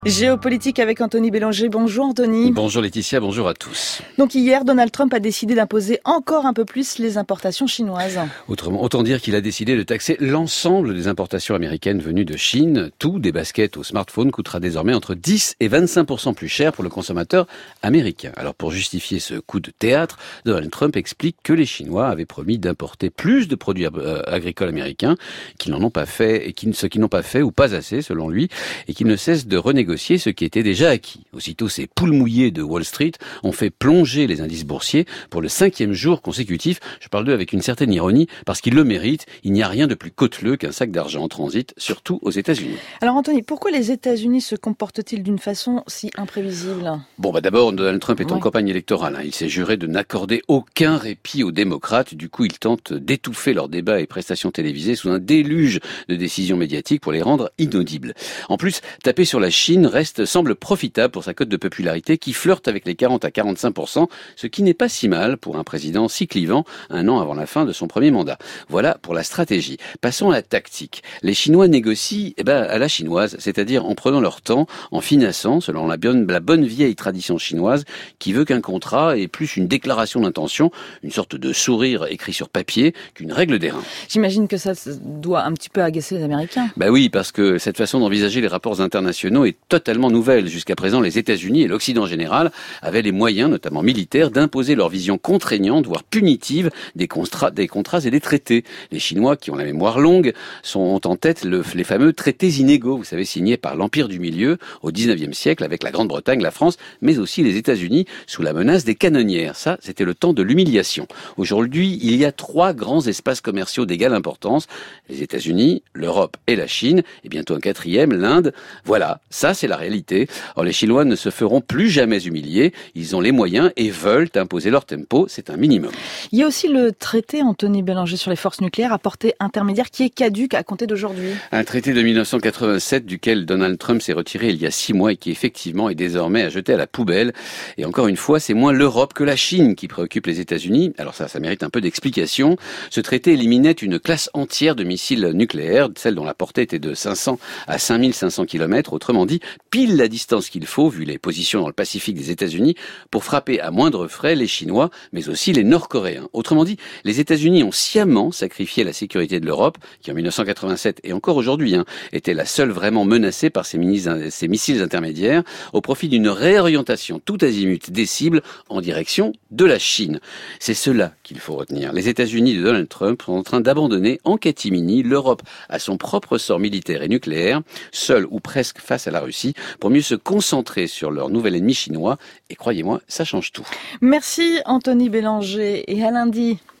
Géopolitique avec Anthony Bélanger. Bonjour Anthony. Bonjour Laetitia, bonjour à tous. Donc hier, Donald Trump a décidé d'imposer encore un peu plus les importations chinoises. Autant dire qu'il a décidé de taxer l'ensemble des importations américaines venues de Chine. Tout, des baskets aux smartphones, coûtera désormais entre 10 et 25% plus cher pour le consommateur américain. Alors pour justifier ce coup de théâtre, Donald Trump explique que les Chinois avaient promis d'importer plus de produits agricoles américains, qu'ils n'en ont pas fait, et qu'ils n'ont pas fait ou pas assez selon lui, et qu'ils ne cessent de renégocier ce qui était déjà acquis. Aussitôt, ces poules mouillées de Wall Street ont fait plonger les indices boursiers pour le 5e jour consécutif. Je parle d'eux avec une certaine ironie, parce qu'ils le méritent. Il n'y a rien de plus côteleux qu'un sac d'argent en transit, surtout aux États-Unis. Alors Anthony, pourquoi les États-Unis se comportent-ils d'une façon si imprévisible ? D'abord, Donald Trump est en campagne électorale. Il s'est juré de n'accorder aucun répit aux démocrates. Du coup, il tente d'étouffer leurs débats et prestations télévisées sous un déluge de décisions médiatiques pour les rendre inaudibles. En plus, taper sur la Chine semble profitable pour sa cote de popularité qui flirte avec les 40 à 45%, ce qui n'est pas si mal pour un président si clivant un an avant la fin de son premier mandat. Voilà pour la stratégie. Passons à la tactique. Les Chinois négocient à la chinoise, c'est-à-dire en prenant leur temps, en finassant, selon la bonne vieille tradition chinoise, qui veut qu'un contrat ait plus une déclaration d'intention, une sorte de sourire écrit sur papier, qu'une règle d'airain. J'imagine que ça doit un petit peu agacer les Américains. Oui, parce que cette façon d'envisager les rapports internationaux est totalement nouvelle. Jusqu'à présent, les États-Unis et l'Occident en général avaient les moyens, notamment militaires, d'imposer leur vision contraignante, voire punitive, des contrats et des traités. Les Chinois, qui ont la mémoire longue, sont en tête les fameux traités inégaux, vous savez, signés par l'Empire du Milieu au XIXe siècle avec la Grande-Bretagne, la France, mais aussi les États-Unis, sous la menace des canonnières. Ça, c'était le temps de l'humiliation. Aujourd'hui, il y a 3 grands espaces commerciaux d'égale importance, les États-Unis, l'Europe et la Chine, et bientôt un 4e, l'Inde. Voilà, ça c'est la réalité. Or, les Chinois ne se feront plus jamais humilier. Ils ont les moyens et veulent imposer leur tempo. C'est un minimum. Il y a aussi le traité, Anthony Bélanger, sur les forces nucléaires à portée intermédiaire qui est caduc à compter d'aujourd'hui. Un traité de 1987 duquel Donald Trump s'est retiré il y a 6 mois et qui effectivement est désormais à jeter à la poubelle. Et encore une fois, c'est moins l'Europe que la Chine qui préoccupe les États-Unis. Alors ça mérite un peu d'explication. Ce traité éliminait une classe entière de missiles nucléaires, celle dont la portée était de 500 à 5500 km. Autrement dit, pile la distance qu'il faut, vu les positions dans le Pacifique des États-Unis, pour frapper à moindre frais les Chinois, mais aussi les Nord-Coréens. Autrement dit, les États-Unis ont sciemment sacrifié la sécurité de l'Europe, qui en 1987 et encore aujourd'hui était la seule vraiment menacée par ces missiles intermédiaires, au profit d'une réorientation tout azimut des cibles en direction de la Chine. C'est cela qu'il faut retenir. Les États-Unis de Donald Trump sont en train d'abandonner en catimini l'Europe à son propre sort militaire et nucléaire, seule ou presque face à la Russie, pour mieux se concentrer sur leur nouvel ennemi chinois. Et croyez-moi, ça change tout. Merci Anthony Bélanger et à lundi.